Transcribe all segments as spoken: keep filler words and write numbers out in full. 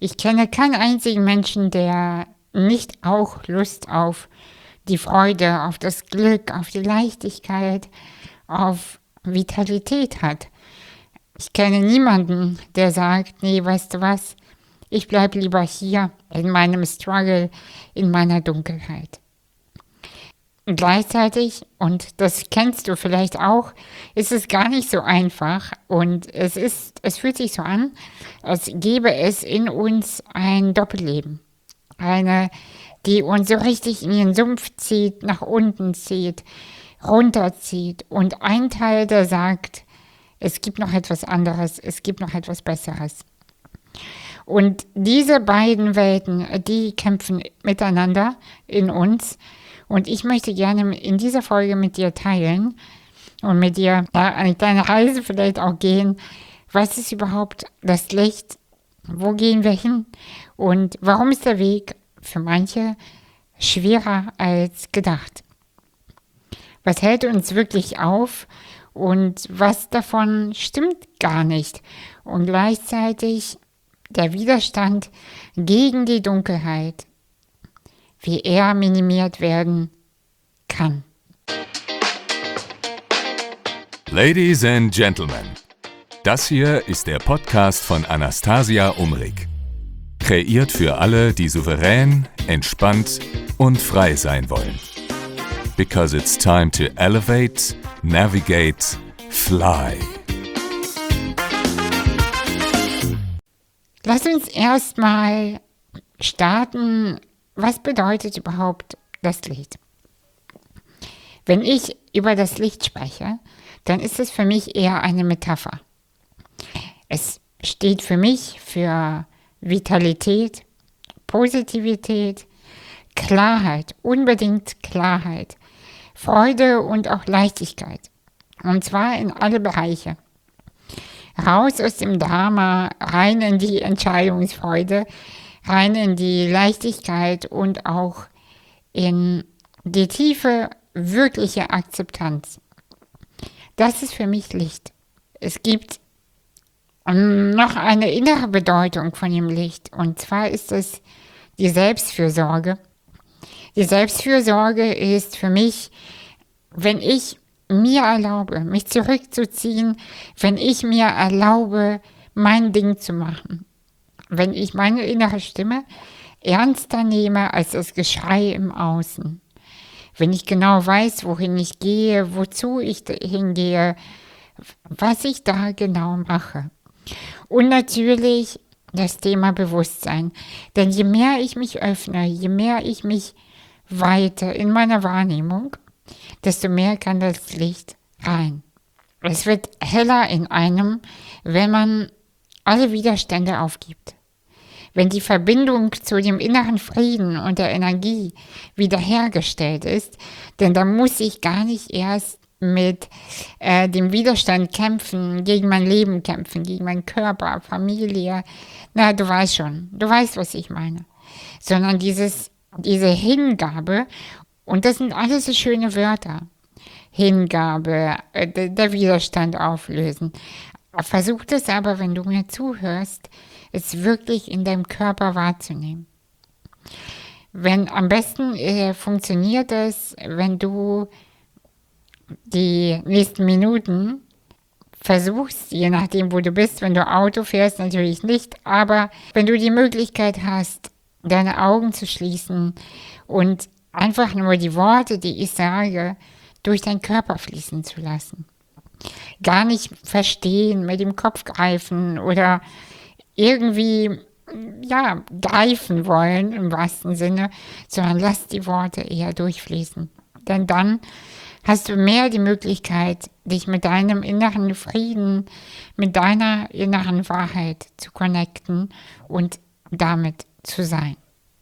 Ich kenne keinen einzigen Menschen, der nicht auch Lust auf die Freude, auf das Glück, auf die Leichtigkeit, auf Vitalität hat. Ich kenne niemanden, der sagt, nee, weißt du was, ich bleibe lieber hier in meinem Struggle, in meiner Dunkelheit. Und gleichzeitig, und das kennst du vielleicht auch, ist es gar nicht so einfach und es ist, es fühlt sich so an, als gäbe es in uns ein Doppelleben. Eine, die uns so richtig in den Sumpf zieht, nach unten zieht, runterzieht und ein Teil, der sagt, es gibt noch etwas anderes, es gibt noch etwas Besseres. Und diese beiden Welten, die kämpfen miteinander in uns. Und ich möchte gerne in dieser Folge mit dir teilen und mit dir ja, eine kleine Reise vielleicht auch gehen. Was ist überhaupt das Licht? Wo gehen wir hin? Und warum ist der Weg für manche schwerer als gedacht? Was hält uns wirklich auf? Und was davon stimmt gar nicht? Und gleichzeitig der Widerstand gegen die Dunkelheit, wie er minimiert werden kann. Ladies and Gentlemen, das hier ist der Podcast von Anastasia Umrig. Kreiert für alle, die souverän, entspannt und frei sein wollen. Because it's time to elevate, navigate, fly. Lass uns erstmal starten. Was bedeutet überhaupt das Licht? Wenn ich über das Licht spreche, dann ist es für mich eher eine Metapher. Es steht für mich für Vitalität, Positivität, Klarheit, unbedingt Klarheit, Freude und auch Leichtigkeit. Und zwar in alle Bereiche. Raus aus dem Drama, rein in die Entscheidungsfreude, rein in die Leichtigkeit und auch in die tiefe, wirkliche Akzeptanz. Das ist für mich Licht. Es gibt noch eine innere Bedeutung von dem Licht und zwar ist es die Selbstfürsorge. Die Selbstfürsorge ist für mich, wenn ich mir erlaube, mich zurückzuziehen, wenn ich mir erlaube, mein Ding zu machen. Wenn ich meine innere Stimme ernster nehme als das Geschrei im Außen. Wenn ich genau weiß, wohin ich gehe, wozu ich hingehe, was ich da genau mache. Und natürlich das Thema Bewusstsein. Denn je mehr ich mich öffne, je mehr ich mich weite in meiner Wahrnehmung, desto mehr kann das Licht rein. Es wird heller in einem, wenn man alle Widerstände aufgibt. Wenn die Verbindung zu dem inneren Frieden und der Energie wiederhergestellt ist, denn da muss ich gar nicht erst mit äh, dem Widerstand kämpfen, gegen mein Leben kämpfen, gegen meinen Körper, Familie. Na, du weißt schon, du weißt, was ich meine. Sondern dieses, diese Hingabe, und das sind alles so schöne Wörter. Hingabe, äh, der Widerstand auflösen. Versuch es aber, wenn du mir zuhörst, es wirklich in deinem Körper wahrzunehmen. Wenn am besten äh, funktioniert es, wenn du die nächsten Minuten versuchst, je nachdem, wo du bist, wenn du Auto fährst, natürlich nicht, aber wenn du die Möglichkeit hast, deine Augen zu schließen und einfach nur die Worte, die ich sage, durch deinen Körper fließen zu lassen. Gar nicht verstehen, mit dem Kopf greifen oder irgendwie, ja, greifen wollen im wahrsten Sinne, sondern lass die Worte eher durchfließen. Denn dann hast du mehr die Möglichkeit, dich mit deinem inneren Frieden, mit deiner inneren Wahrheit zu connecten und damit zu sein.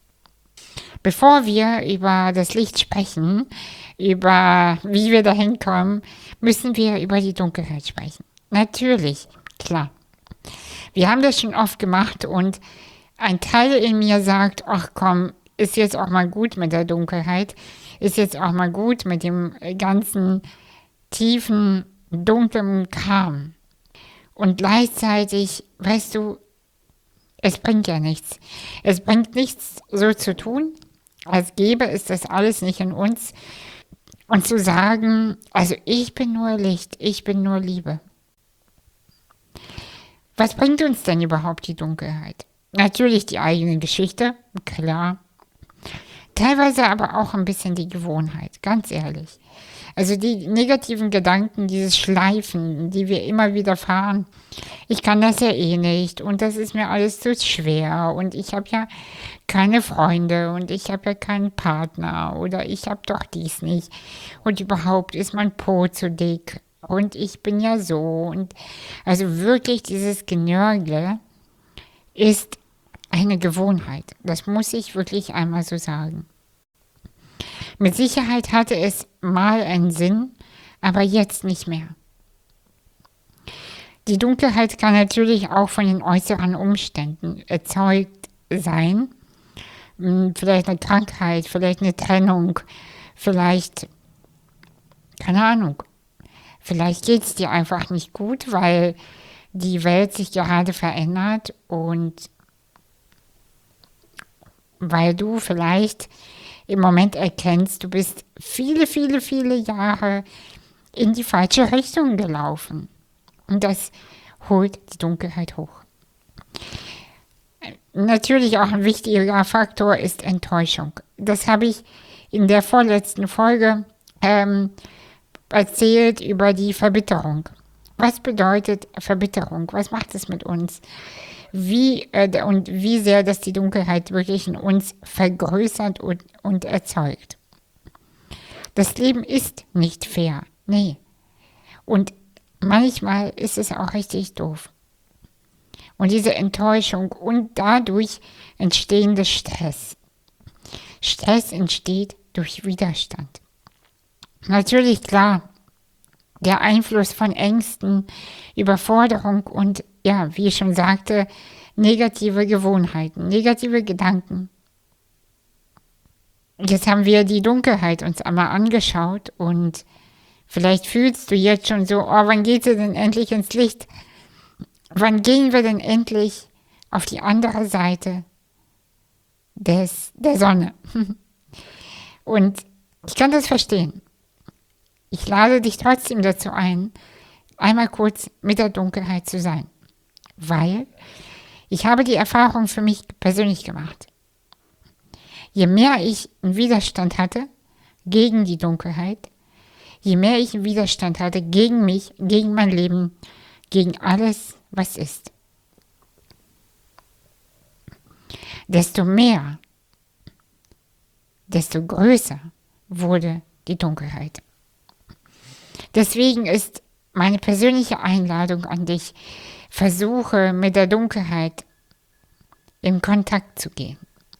Bevor wir über das Licht sprechen, über wie wir dahin kommen, müssen wir über die Dunkelheit sprechen. Natürlich, klar. Wir haben das schon oft gemacht und ein Teil in mir sagt, ach komm, ist jetzt auch mal gut mit der Dunkelheit, ist jetzt auch mal gut mit dem ganzen tiefen, dunklen Kram. Und gleichzeitig, weißt du, Es bringt ja nichts. Es bringt nichts, so zu tun, als gäbe es das alles nicht in uns. Und zu sagen, also ich bin nur Licht, ich bin nur Liebe. Was bringt uns denn überhaupt die Dunkelheit? Natürlich die eigene Geschichte, klar. Teilweise aber auch ein bisschen die Gewohnheit, ganz ehrlich. Also die negativen Gedanken, dieses Schleifen, die wir immer wieder fahren. Ich kann das ja eh nicht und das ist mir alles zu schwer und ich habe ja keine Freunde und ich habe ja keinen Partner oder ich habe doch dies nicht und überhaupt ist mein Po zu dick und ich bin ja so. Und also wirklich dieses Genörgle ist eine Gewohnheit. Das muss ich wirklich einmal so sagen. Mit Sicherheit hatte es mal einen Sinn, aber jetzt nicht mehr. Die Dunkelheit kann natürlich auch von den äußeren Umständen erzeugt sein. Vielleicht eine Krankheit, vielleicht eine Trennung, vielleicht, keine Ahnung, vielleicht geht es dir einfach nicht gut, weil die Welt sich gerade verändert und weil du vielleicht im Moment erkennst, du bist viele, viele, viele Jahre in die falsche Richtung gelaufen. Und das holt die Dunkelheit hoch. Natürlich auch ein wichtiger Faktor ist Enttäuschung. Das habe ich in der vorletzten Folge ähm, erzählt über die Verbitterung. Was bedeutet Verbitterung? Was macht es mit uns? Wie äh, und wie sehr das die Dunkelheit wirklich in uns vergrößert und, und erzeugt. Das Leben ist nicht fair. Nee. Und manchmal ist es auch richtig doof. Und diese Enttäuschung und dadurch entstehende Stress. Stress entsteht durch Widerstand. Natürlich, klar, der Einfluss von Ängsten, Überforderung und, ja, wie ich schon sagte, negative Gewohnheiten, negative Gedanken. Jetzt haben wir die Dunkelheit uns einmal angeschaut und vielleicht fühlst du jetzt schon so, oh, wann geht sie denn endlich ins Licht? Wann gehen wir denn endlich auf die andere Seite des, der Sonne? Und ich kann das verstehen. Ich lade dich trotzdem dazu ein, einmal kurz mit der Dunkelheit zu sein. Weil ich habe die Erfahrung für mich persönlich gemacht. Je mehr ich einen Widerstand hatte gegen die Dunkelheit, je mehr ich einen Widerstand hatte gegen mich, gegen mein Leben, gegen alles, was ist, desto mehr, desto größer wurde die Dunkelheit. Deswegen ist meine persönliche Einladung an dich, versuche mit der Dunkelheit in Kontakt zu gehen.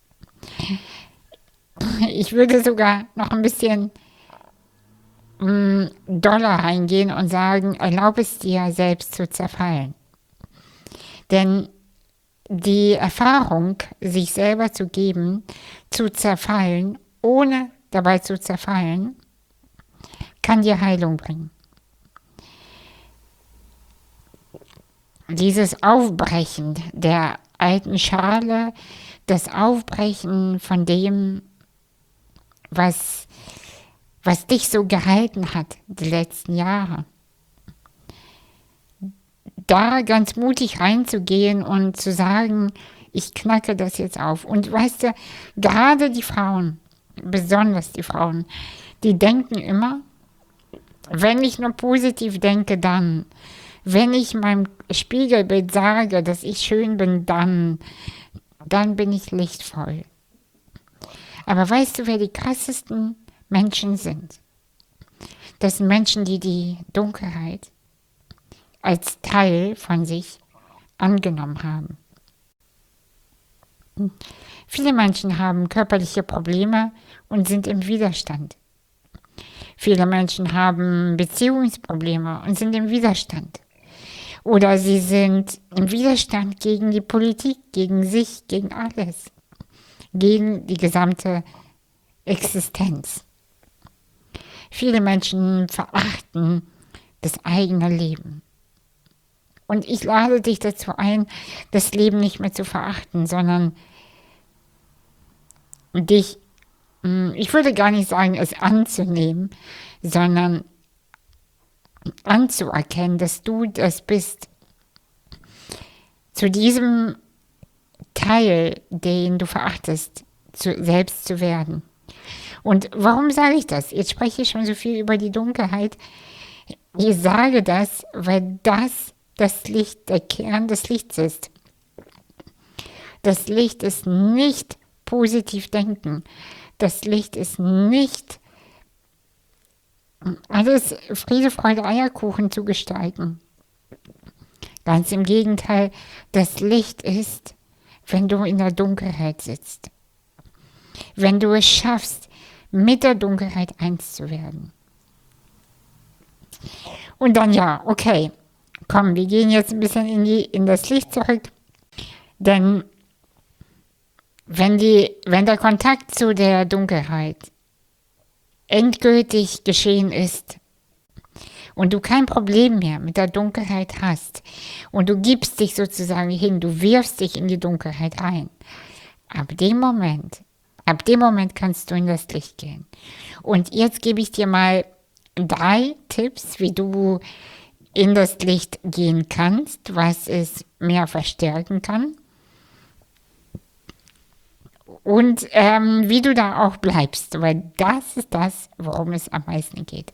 Ich würde sogar noch ein bisschen mh, doller reingehen und sagen, erlaube es dir selbst zu zerfallen. Denn die Erfahrung, sich selber zu geben, zu zerfallen, ohne dabei zu zerfallen, kann dir Heilung bringen. Dieses Aufbrechen der alten Schale, das Aufbrechen von dem, was, was dich so gehalten hat die letzten Jahre. Da ganz mutig reinzugehen und zu sagen, ich knacke das jetzt auf. Und weißt du, gerade die Frauen, besonders die Frauen, die denken immer, wenn ich nur positiv denke, dann. Wenn ich meinem Spiegelbild sage, dass ich schön bin, dann, dann bin ich lichtvoll. Aber weißt du, wer die krassesten Menschen sind? Das sind Menschen, die die Dunkelheit als Teil von sich angenommen haben. Viele Menschen haben körperliche Probleme und sind im Widerstand. Viele Menschen haben Beziehungsprobleme und sind im Widerstand. Oder sie sind im Widerstand gegen die Politik, gegen sich, gegen alles. Gegen die gesamte Existenz. Viele Menschen verachten das eigene Leben. Und ich lade dich dazu ein, das Leben nicht mehr zu verachten, sondern dich, ich würde gar nicht sagen, es anzunehmen, sondern anzuerkennen, dass du das bist. Zu diesem Teil, den du verachtest, zu, selbst zu werden. Und warum sage ich das? Jetzt spreche ich schon so viel über die Dunkelheit. Ich sage das, weil das das Licht, der Kern des Lichts ist. Das Licht ist nicht positiv denken. Das Licht ist nicht alles Friede, Freude, Eierkuchen zu gestalten. Ganz im Gegenteil, das Licht ist, wenn du in der Dunkelheit sitzt. Wenn du es schaffst, mit der Dunkelheit eins zu werden. Und dann ja, okay, komm, wir gehen jetzt ein bisschen in, die, in das Licht zurück, denn wenn, die, wenn der Kontakt zu der Dunkelheit endgültig geschehen ist und du kein Problem mehr mit der Dunkelheit hast und du gibst dich sozusagen hin, du wirfst dich in die Dunkelheit ein, ab dem Moment, ab dem Moment kannst du in das Licht gehen. Und jetzt gebe ich dir mal drei Tipps, wie du in das Licht gehen kannst, was es mehr verstärken kann und ähm, wie du da auch bleibst, weil das ist das, worum es am meisten geht.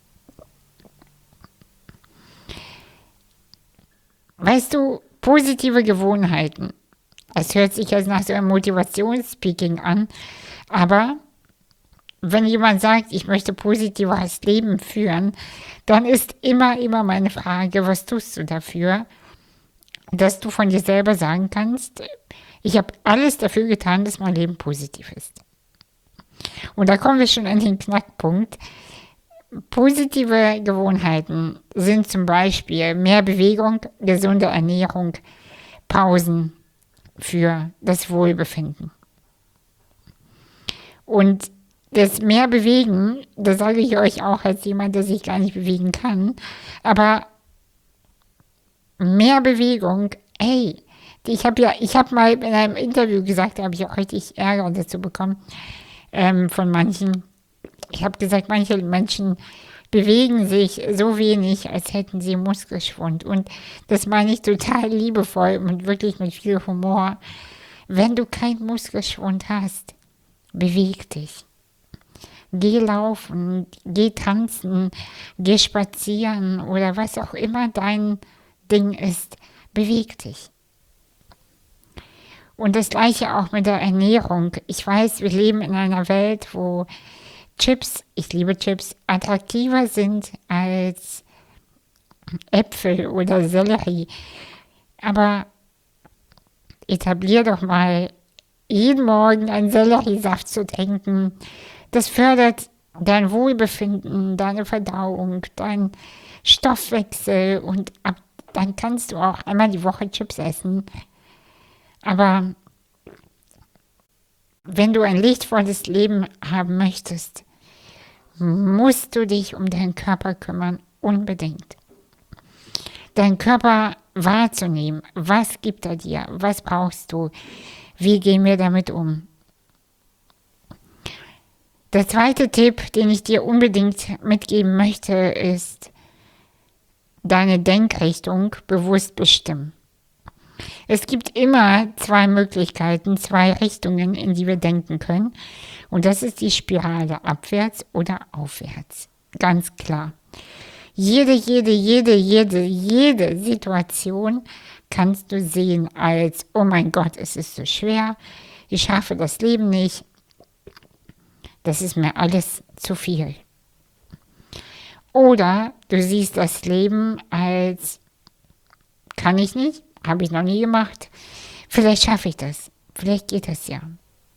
Weißt du, positive Gewohnheiten, es hört sich jetzt nach so einem Motivationsspeaking an, aber wenn jemand sagt, ich möchte positives Leben führen, dann ist immer, immer meine Frage, was tust du dafür, dass du von dir selber sagen kannst, ich habe alles dafür getan, dass mein Leben positiv ist. Und da kommen wir schon an den Knackpunkt. Positive Gewohnheiten sind zum Beispiel mehr Bewegung, gesunde Ernährung, Pausen für das Wohlbefinden. Und das mehr bewegen, das sage ich euch auch als jemand, der sich gar nicht bewegen kann, aber mehr Bewegung, ey, ich habe ja, ich habe mal in einem Interview gesagt, da habe ich auch richtig Ärger dazu bekommen ähm, von manchen. Ich habe gesagt, manche Menschen bewegen sich so wenig, als hätten sie Muskelschwund. Und das meine ich total liebevoll und wirklich mit viel Humor. Wenn du keinen Muskelschwund hast, beweg dich. Geh laufen, geh tanzen, geh spazieren oder was auch immer dein Ding ist, beweg dich. Und das Gleiche auch mit der Ernährung. Ich weiß, wir leben in einer Welt, wo Chips, ich liebe Chips, attraktiver sind als Äpfel oder Sellerie. Aber etablier doch mal, jeden Morgen einen Selleriesaft zu trinken. Das fördert dein Wohlbefinden, deine Verdauung, deinen Stoffwechsel und ab, dann kannst du auch einmal die Woche Chips essen. Aber wenn du ein lichtvolles Leben haben möchtest, musst du dich um deinen Körper kümmern, unbedingt. Deinen Körper wahrzunehmen, was gibt er dir, was brauchst du, wie gehen wir damit um. Der zweite Tipp, den ich dir unbedingt mitgeben möchte, ist, deine Denkrichtung bewusst bestimmen. Es gibt immer zwei Möglichkeiten, zwei Richtungen, in die wir denken können. Und das ist die Spirale abwärts oder aufwärts. Ganz klar. Jede, jede, jede, jede, jede Situation kannst du sehen als, oh mein Gott, es ist so schwer, ich schaffe das Leben nicht, das ist mir alles zu viel. Oder du siehst das Leben als, kann ich nicht, habe ich noch nie gemacht, vielleicht schaffe ich das, vielleicht geht das ja.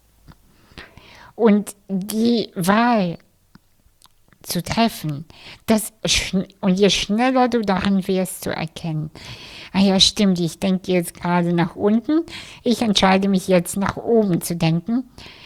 Und die Wahl zu treffen, das, und je schneller du daran wirst zu erkennen, ah ja stimmt, ich denke jetzt gerade nach unten, ich entscheide mich jetzt nach oben zu denken,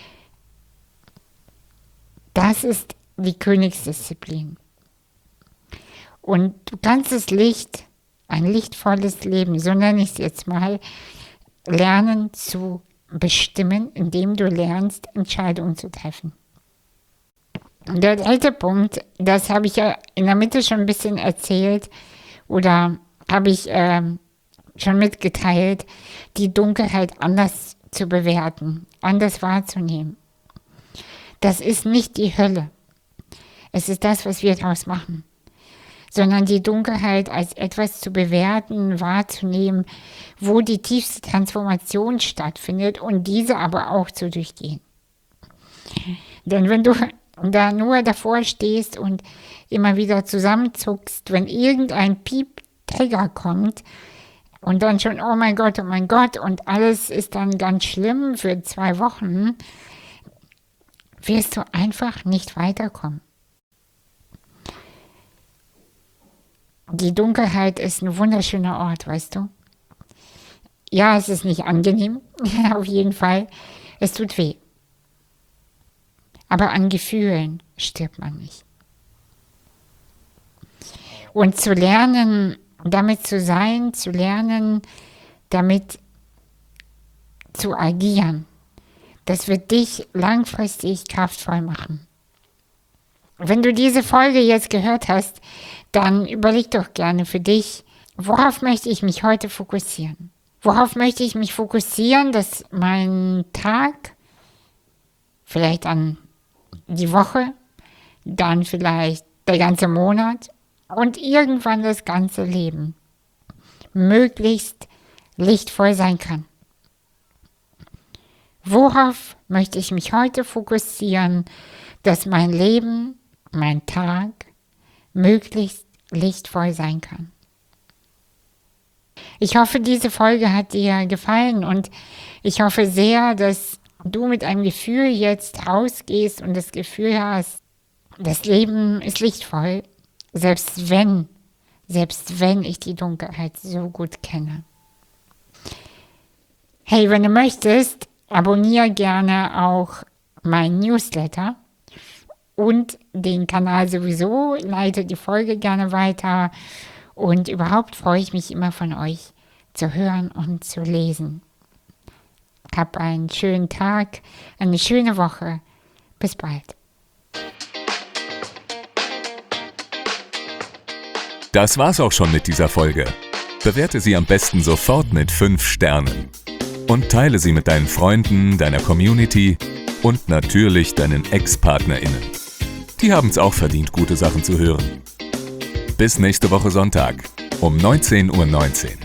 das ist die Königsdisziplin. Und du kannst das Licht ein lichtvolles Leben, so nenne ich es jetzt mal, lernen zu bestimmen, indem du lernst, Entscheidungen zu treffen. Und der dritte Punkt, das habe ich ja in der Mitte schon ein bisschen erzählt oder habe ich äh, schon mitgeteilt, die Dunkelheit anders zu bewerten, anders wahrzunehmen. Das ist nicht die Hölle. Es ist das, was wir daraus machen. Sondern die Dunkelheit als etwas zu bewerten, wahrzunehmen, wo die tiefste Transformation stattfindet und diese aber auch zu durchgehen. Denn wenn du da nur davor stehst und immer wieder zusammenzuckst, wenn irgendein Piep-Trigger kommt und dann schon, oh mein Gott, oh mein Gott, und alles ist dann ganz schlimm für zwei Wochen, wirst du einfach nicht weiterkommen. Die Dunkelheit ist ein wunderschöner Ort, weißt du? Ja, es ist nicht angenehm, auf jeden Fall. Es tut weh. Aber an Gefühlen stirbt man nicht. Und zu lernen, damit zu sein, zu lernen, damit zu agieren, das wird dich langfristig kraftvoll machen. Wenn du diese Folge jetzt gehört hast, dann überleg doch gerne für dich, worauf möchte ich mich heute fokussieren? Worauf möchte ich mich fokussieren, dass mein Tag, vielleicht an die Woche, dann vielleicht der ganze Monat und irgendwann das ganze Leben möglichst lichtvoll sein kann? Worauf möchte ich mich heute fokussieren, dass mein Leben, mein Tag möglichst lichtvoll sein kann? Ich hoffe, diese Folge hat dir gefallen und ich hoffe sehr, dass du mit einem Gefühl jetzt rausgehst und das Gefühl hast, das Leben ist lichtvoll, selbst wenn, selbst wenn ich die Dunkelheit so gut kenne. Hey, wenn du möchtest, abonniere gerne auch mein Newsletter und den Kanal sowieso, leite die Folge gerne weiter und überhaupt freue ich mich immer von euch zu hören und zu lesen. Hab einen schönen Tag, eine schöne Woche. Bis bald. Das war's auch schon mit dieser Folge. Bewerte sie am besten sofort mit fünf Sternen. Und teile sie mit deinen Freunden, deiner Community und natürlich deinen Ex-PartnerInnen. Die haben's auch verdient, gute Sachen zu hören. Bis nächste Woche Sonntag um neunzehn Uhr neunzehn.